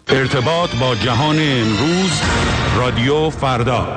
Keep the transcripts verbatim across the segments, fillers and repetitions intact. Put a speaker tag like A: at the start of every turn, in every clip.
A: ارتباط با جهان امروز، رادیو فردا.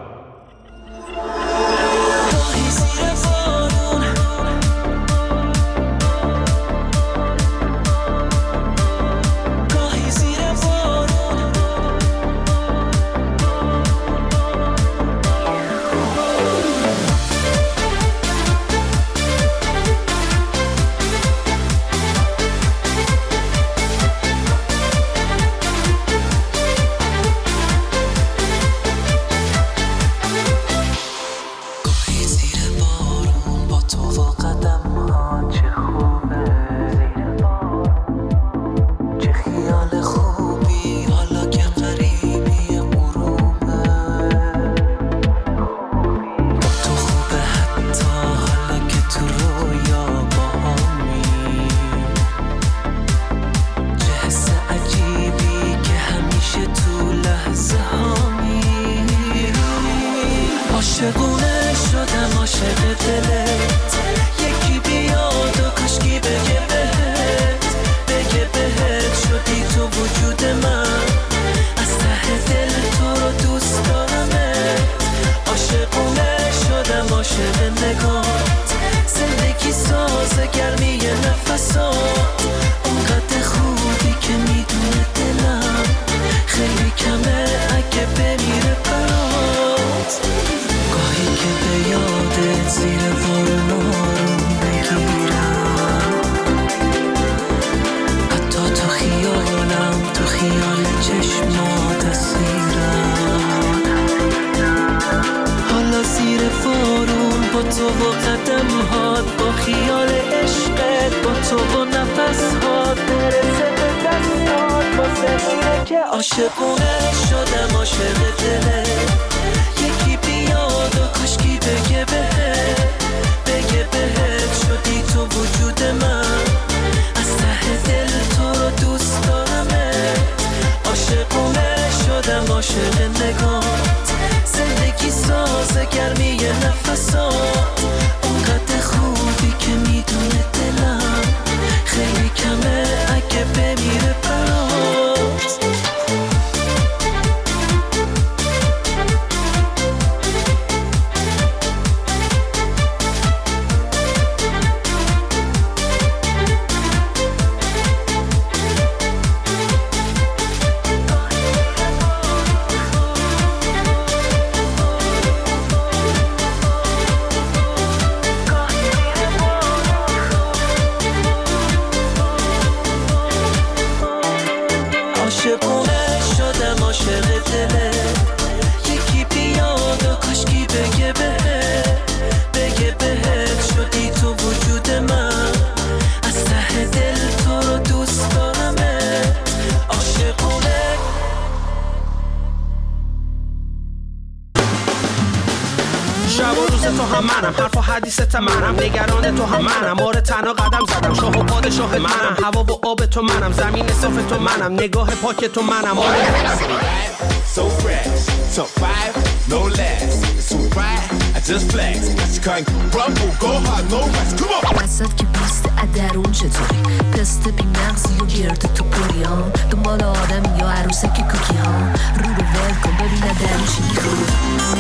B: نگاه پاک تو منم
C: So fresh, top five, no less. It's alright, I just flex. She can't rumble, go hard, no rest. Come on.
D: وسط که پوست ادرون چطوری پست بی مغزی و گرد تو پوری ها دنبال آدم یا عروسک کوکی ها رو رو ول کن ببینه درون چی میخواد.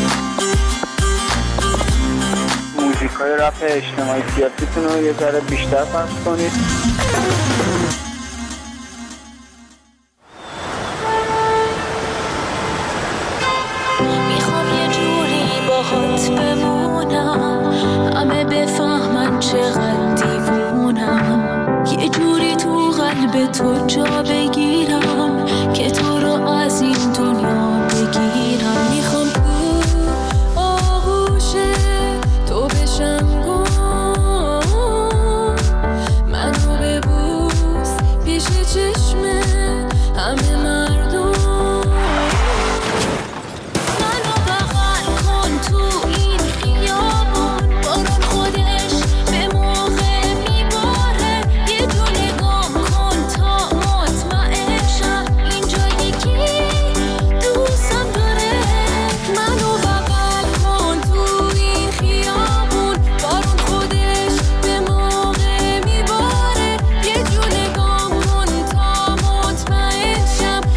E: موزیکای رپ اجتماعی سیاسیتون رو یه ذره بیشتر پخش کنید.
F: همه بفهمن چقدر دیوونم یه جوری تو قلب تو جا بگیرم که تو رو از این دنیا بگیرم. میخوام تو آغوش تو بشم گم منو ببوس پیش چشم همه مردم شب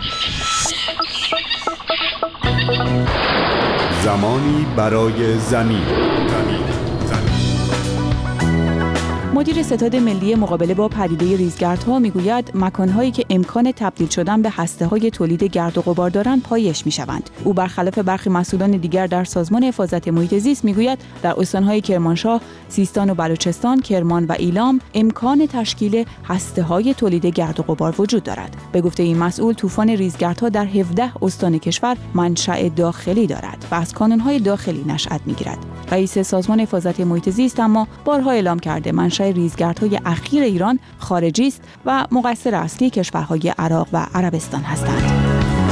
A: زمانی برای زمین.
G: مدیر ستاد ملی مقابله با پدیده ریزگردها میگوید مکانهایی که امکان تبدیل شدن به هسته‌های تولید گرد و غبار دارند پایش میشوند. او برخلاف برخی مسئولان دیگر در سازمان حفاظت محیط زیست میگوید در استان‌های کرمانشاه، سیستان و بلوچستان، کرمان و ایلام امکان تشکیل هسته‌های تولید گرد و غبار وجود دارد. به گفته این مسئول طوفان ریزگردها در هفده استان کشور منشأ داخلی دارد و از کانون‌های داخلی نشأت می‌گیرد. رئیس سازمان حفاظت محیط زیست اما بارها اعلام کرده منشأ ریزگردهای اخیر ایران خارجی است و مقصر اصلی کشورهای عراق و عربستان هستند.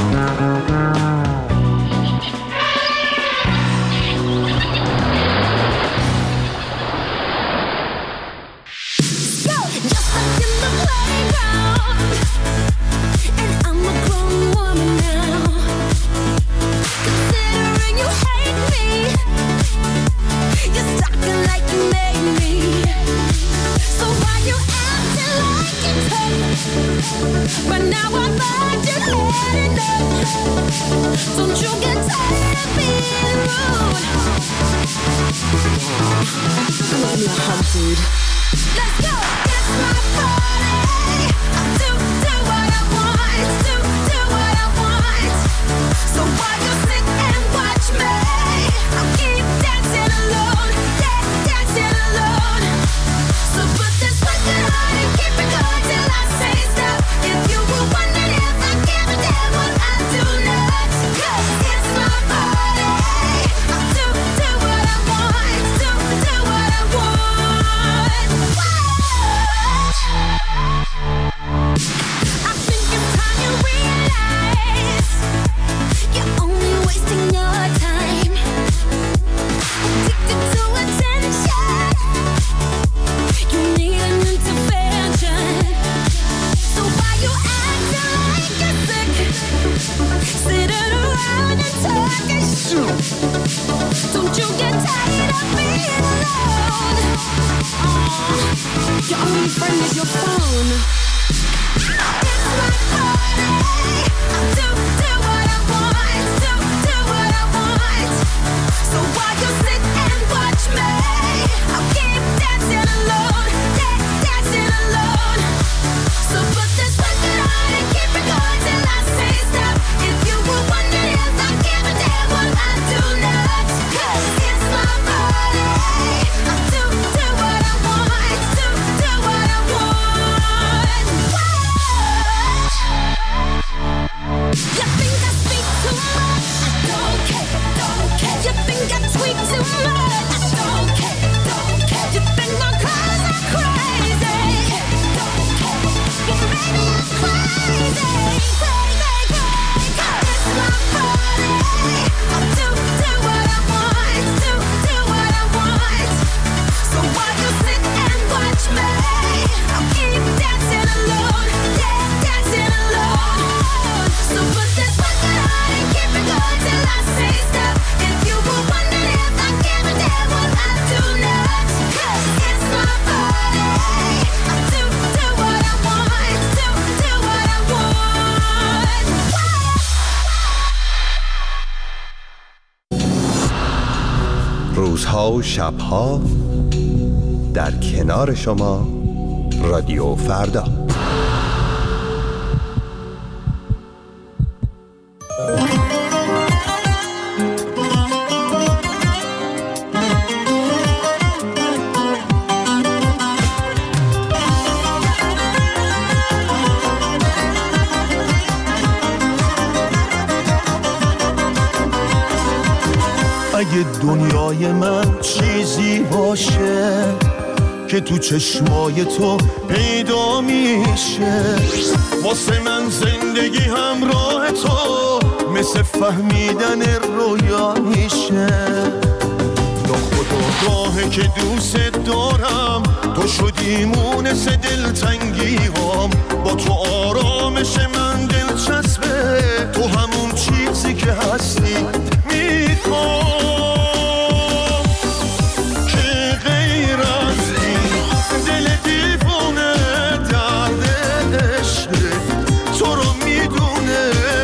F: But now I'm back to heading up. Don't you get tired of being rude? Come on, you're hot dude. Let's go. It's my party. Do do what I want. Do do what I want. So while you sit and watch me, I'll keep dancing alone. Yeah, dancing alone. So put this record on and keep it going till I say stop. If you were wondering if I give a damn what I do not, 'cause it's my party. I do do what I want. Do do what I want. I think it's time you realize you're only wasting your time. Addicted to attention. You need an intervention. So why you acting like you're sick? Sitting around and talking shit. Don't you get tired of being alone? Aww, your only friend is your phone. It's my party. I do do what I want. Do do what I want. So while you sit and watch me, I'll keep dancing alone. Yeah, dancing alone. So put this record on and keep it going till I say stop. If you were wondering if I give a damn what I do not, 'cause it's my party. I do do what I want. Do do what I want. You think I speak too much? I don't care, don't care. You think I tweet too much? I don't care, don't care. You think my cars are crazy? Don't care, but maybe I'm crazy, crazy, crazy. It's my party. I do do what I want. Do do what I want. So while you sit and watch me, I'll keep dancing alone. Yeah, dancing alone. So put this record on and keep it going till I say stop. If you were wondering if I give a damn what I do not, 'cause it's my party. I do do what I want. Do do what I want.
H: روزها و شبها در کنار شما رادیو فردا.
I: اگه دنیای من چیزی باشه که تو چشمای تو پیدا میشه، واسه من زندگی همراه تو مثل فهمیدن رویا میشه. یا خدا راهه که دوست دارم، تو شدی مونس دلتنگی هام، با تو آرامش من دلچسبه، تو همون چیزی که هستی میخوام. تو رو میدونه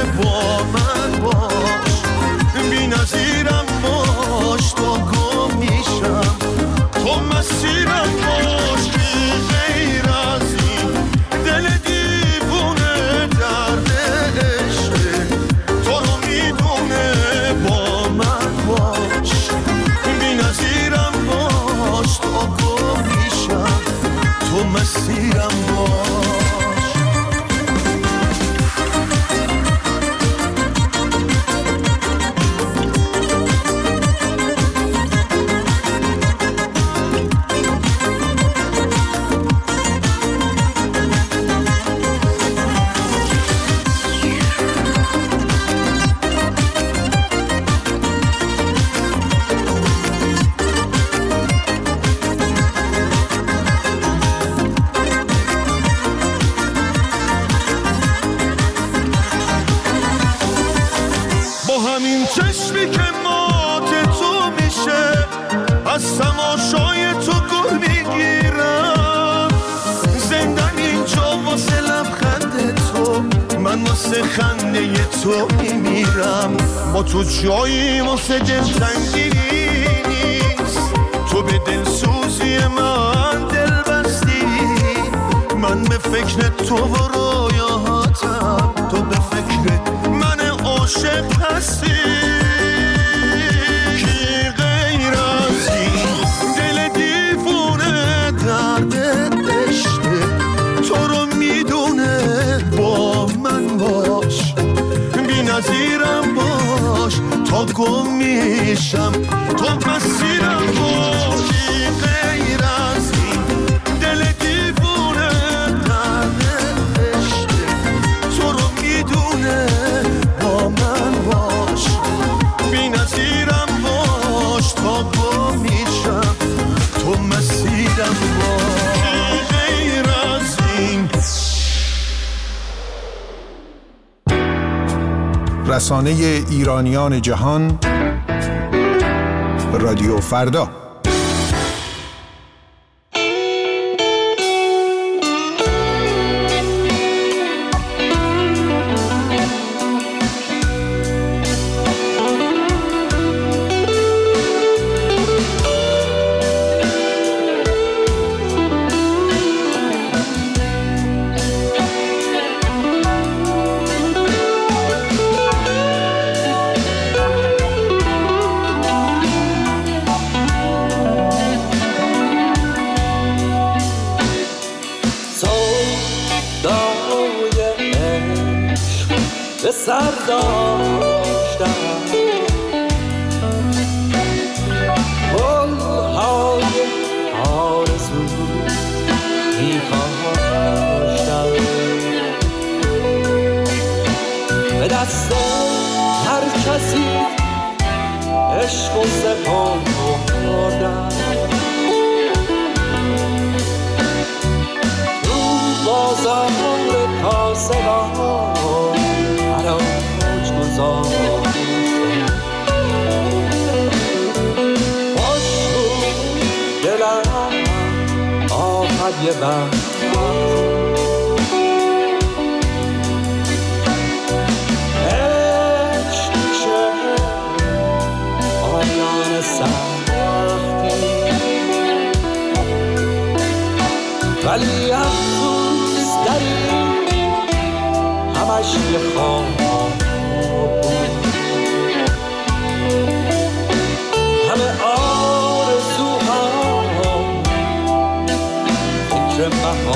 I: از تماشای تو گل میگیرم. زندم اینجا واسه لبخند تو، من واسه خنده تو میمیرم. با تو جایی واسه دلتنگی نیست، تو به دلسوزی من دل بستی. من به فکر تو و رویاتم، تو به فکر من عاشق هستی. کی غیر از این دل دیوونه درد عشقه، تو رو میدونه با من باش، بی نظیرم باش تا گم میشم، تو مسیرم باش. کی غیر از این دل دیوونه درد عشقه، تو رو میدونه با من باش، بی نظیرم باش تا گم میشم، تو مسیرم باش. کی غیر از این.
J: رسانه ایرانیان جهان، رادیو فردا.
K: ولی افسوس داری همش یه خواب بود، همه آرزوها فکر بهار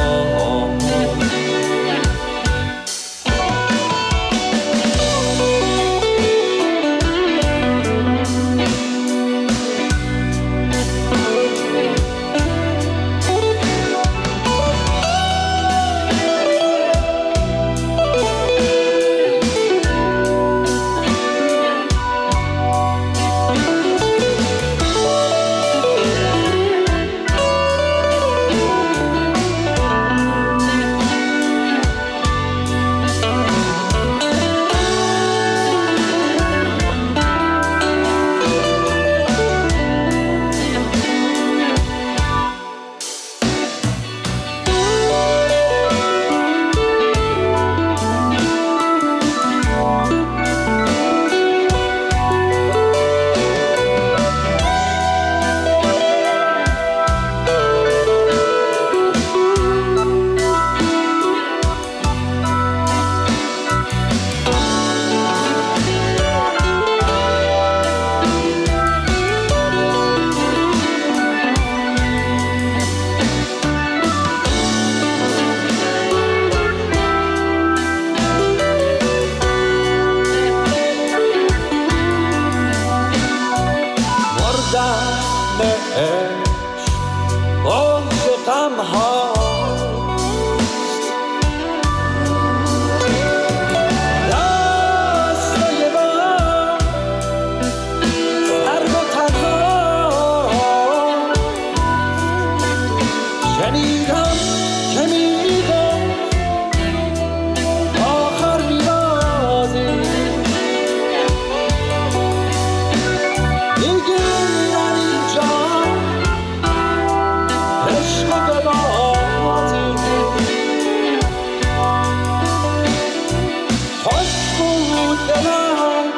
K: بود دلم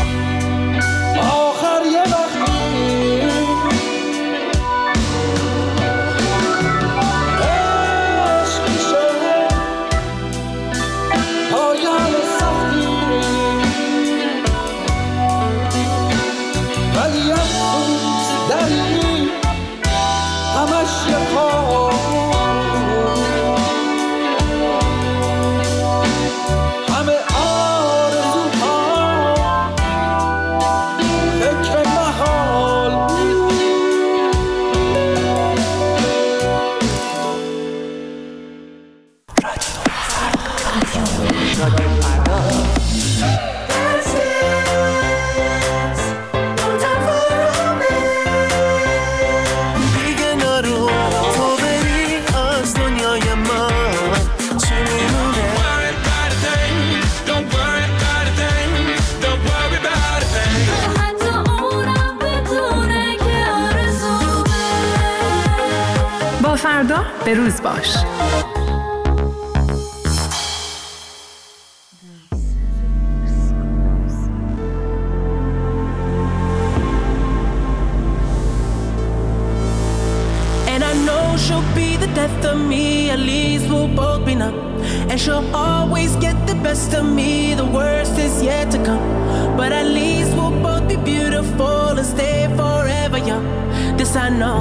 K: آخر یه وقتی عشق میشه پایان سختی ولی افسوس داری همش یه کار همه آرزوها فکر محال
I: دیگه نرو تو بری از دنیای من چی میمونه
F: حتی اونم بدونه که آرزومه.
L: با فردا به روز باش.
B: And I know she'll be the death of me, at least we'll both be numb. And she'll always get the best of me, the worst is yet to come. But at least we'll both be beautiful and stay forever young. This I know,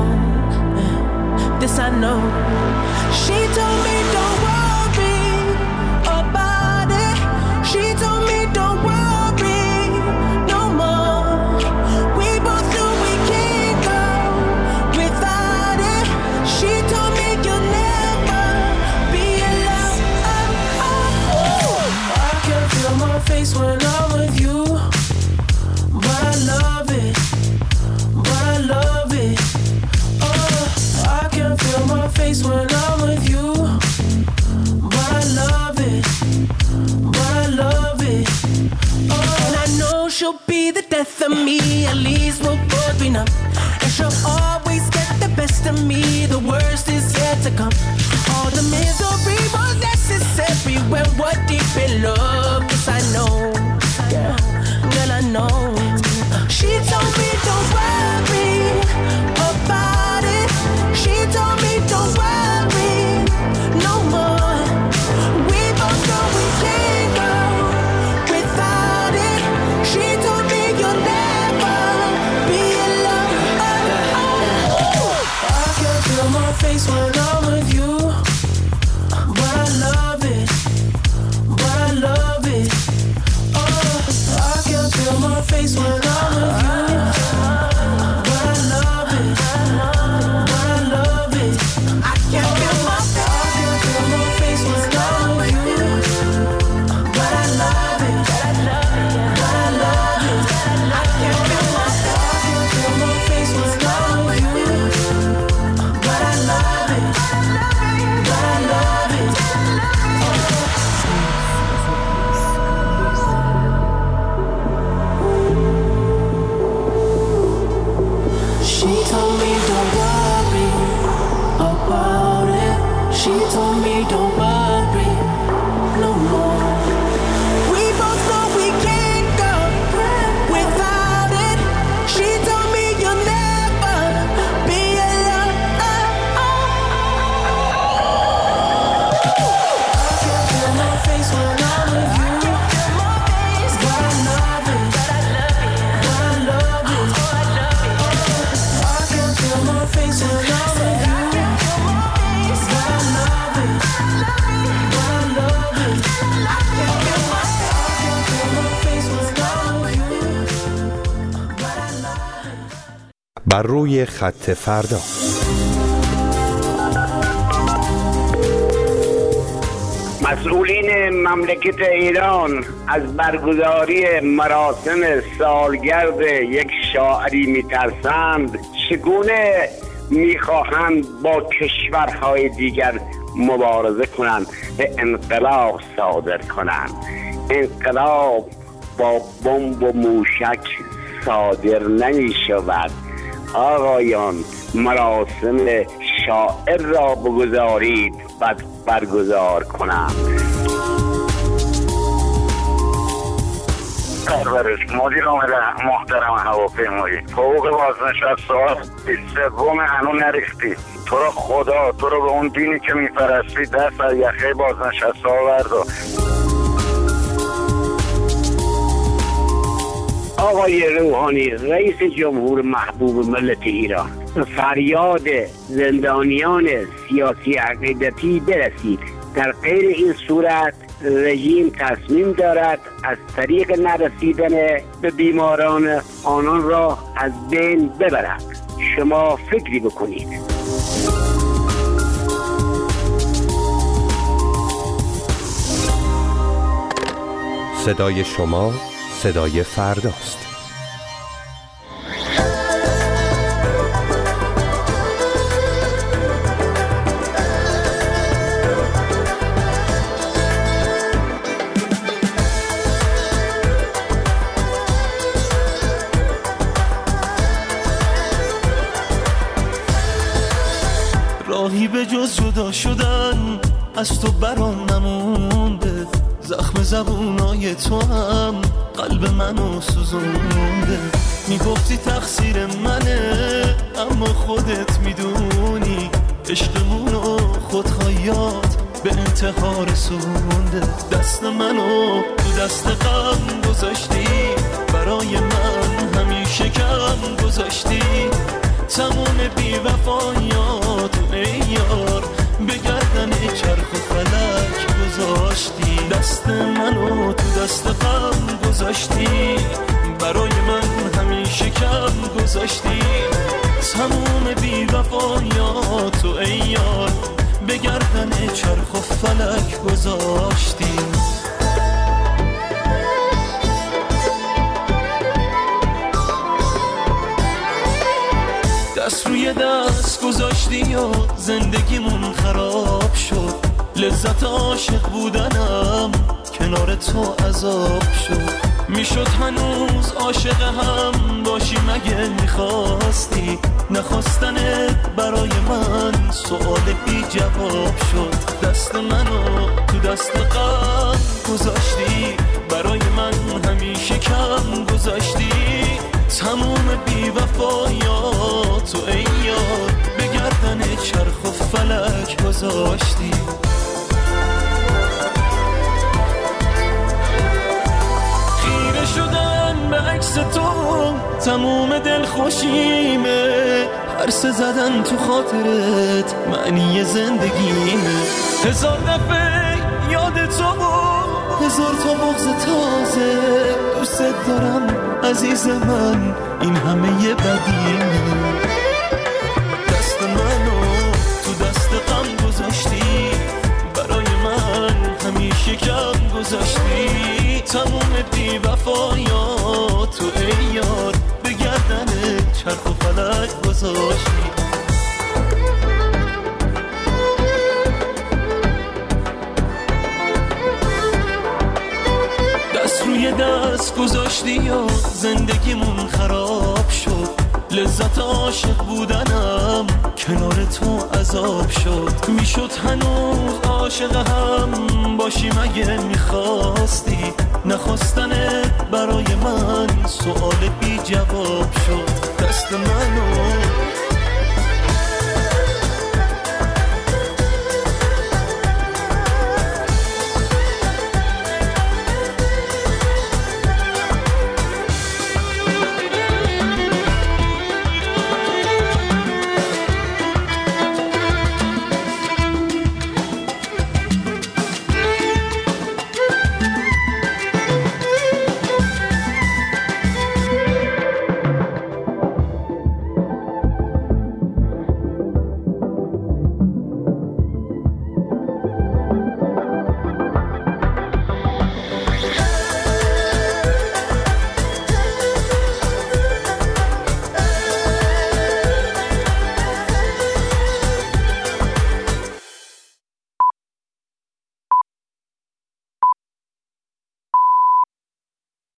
B: this I know. She told me don't worry about it. She told me don't worry no more. We both knew we can't go without it. She told me you'll never be alone. Oh, oh. I can feel my face when I'm with you, but I love it, but I love it. Oh, I can feel my face when I'm with you, but I love it, but I love it. Oh, and I know she'll be the death of me, at least we'll both be numb. And she'll always get the best of me, the worst is yet to come. All the misery was necessary when we're deep in love. Yes, I know, yeah, girl, I know. She told me don't worry about it. She told me don't worry no more. We both know we can't go without it. She told me you'll never be alone. Oh, oh. I can feel my face when I'm with you, but I love it, but I love it. Oh, I can feel my face when I'm with you, but I love it, but I love it. I can feel my I can feel my face when I'm with you, but I love it, but I love it. I can feel my I can feel my face when I'm with you, but I love it, but I love it. She told me don't worry about it. She told me don't worry no more. We both know we can't go without it. She told me you'll never be alone. I can feel my face when I'm with you, but I love it, but I love it. I can feel my face when I'm with you, but I love it, but I love it. I can feel my I can feel my face when I'm with you, but I love it.
H: بر روی خط فردا.
M: مسئولین مملکت ایران از برگزاری مراسم سالگرد یک شاعری میترسند، چگونه میخواهند با کشورهای دیگر مبارزه کنند و انقلاب صادر کنند. انقلاب با بمب و موشک صادر نمی شود. آقایان، مراسم شاعر را بگذارید و برگزار کنند. گزارش مدیر عامل محترم هواپیمایی، حقوق بازنشسته ها سوم هنوز نریختی. تو رو خدا، تو رو به اون دینی که میپرستی دست از یخه بازنشسته ها بردار. آقای روحانی رئیس جمهور محبوب ملت ایران، فریاد زندانیان سیاسی عقیدتی برسید. در غیر این صورت رژیم تصمیم دارد از طریق نرسیدن به بیماران آنان را از بین ببرد. شما فکری بکنید.
H: صدای شما صدای فرداست.
I: راهی به جز جدا شدن از تو برام نمونده، زخم زبونای تو هم قلب منو سوزونده. میگفتی تقصیر منه اما خودت میدونی عشقمونو خودخواهیات به انتها رسونده. دست منو تو دست غم گذاشتی، برای من همیشه کم گذاشتی. تموم بی وفایات و ای یار به گردن چرخ و فلک گذاشتی. دست منو تو دست غم گذاشتی، برای من همیشه کم گذاشتی. تموم بی وفایات و ای یار به گردن چرخ و فلک گذاشتی. دست روی دست گذاشتی و زندگیمون خراب شد. لذت عاشق بودنم کنار تو عذاب شد. میشد هنوز عاشق هم باشی مگه میخواستی؟ نخواستنت برای من سؤال بی جواب شد. دست منو تو دست غم گذاشتی، برای من همیشه کم گذاشتی. تموم بی وفایات و ای یار به گردن چرخ و فلک گذاشتی. خیره شدن به عکس تو تموم دل خوشیمه. هرسه زدن تو خاطرت معنی زندگیمه. هزار دفعه یاد تو بود، هزار تا بغض تازه. دوست دارم عزیز من، این همه یه بدیمه. دست منو تو دست غم گذاشتی، برای من همیشه کم گذاشتی. تموم بی وفایات و ای یار به گردن چرخ و فلک گذاشتی. روی دست گذاشتی و زندگیمون خراب شد. لذت عاشق بودنم کنار تو عذاب شد. میشد هنوز عاشق هم باشی مگه میخواستی؟ نخواستنت برای من سؤال بی جواب شد. دست منو